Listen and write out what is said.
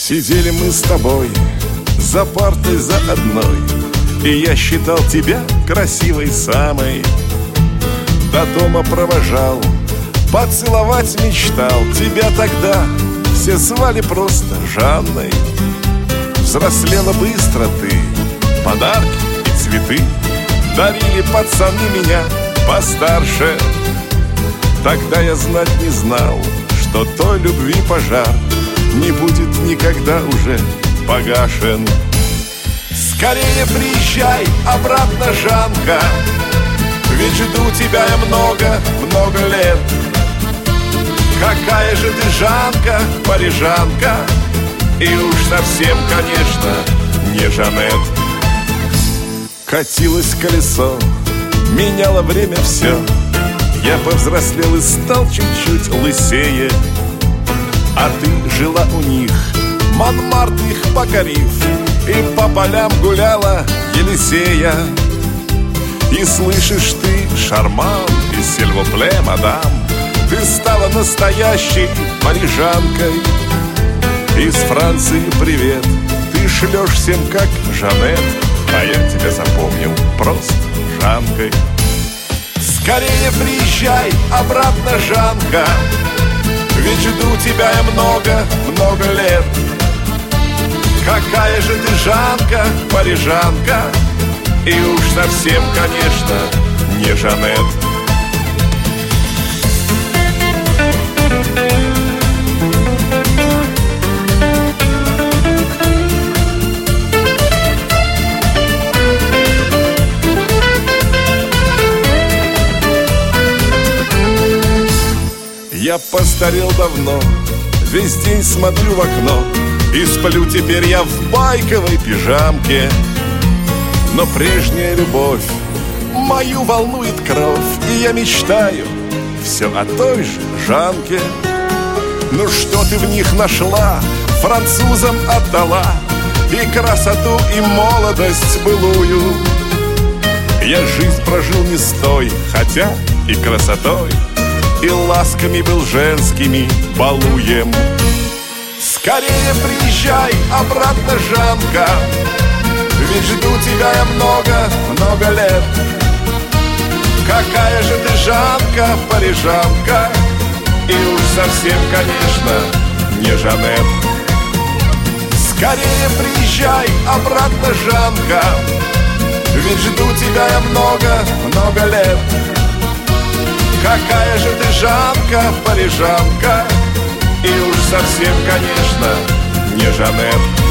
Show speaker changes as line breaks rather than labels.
Сидели мы с тобой за партой за одной, и я считал тебя красивой самой. До дома провожал, поцеловать мечтал. Тебя тогда все звали просто Жанной. Взрослела быстро ты, подарки и цветы дарили пацаны меня постарше. Тогда я знать не знал, что той любви пожар не будет никогда уже погашен. Скорее приезжай обратно, Жанка, ведь жду тебя я много лет. Какая же ты, Жанка, парижанка, и уж совсем, конечно, не Жанет. Катилось колесо, меняло время все. Я повзрослел и стал чуть-чуть лысее. А ты жила у них, Монмарт их покорив, и по полям гуляла Елисея. И слышишь ты, шарман и сильвупле, мадам, ты стала настоящей парижанкой. Из Франции привет ты шлешь всем как Жанет, а я тебя запомнил просто Жанкой. Скорее приезжай обратно, Жанка, ведь жду тебя я много лет. Какая же ты, Жанка, парижанка, и уж совсем, конечно, не Жанет. Я постарел давно, весь день смотрю в окно, и сплю теперь я в байковой пижамке. Но прежняя любовь мою волнует кровь, и я мечтаю все о той же Жанке. Ну что ты в них нашла, французам отдала и красоту, и молодость былую. Я жизнь прожил не с той, хотя и красотой, и ласками был женскими балуем. Скорее приезжай обратно, Жанка, ведь жду тебя я много лет. Какая же ты, Жанка, парижанка, и уж совсем, конечно, не Жанет. Скорее приезжай обратно, Жанка, ведь жду тебя я много лет. Какая же ты, Жанка, парижанка, и уж совсем, конечно, не Жанет.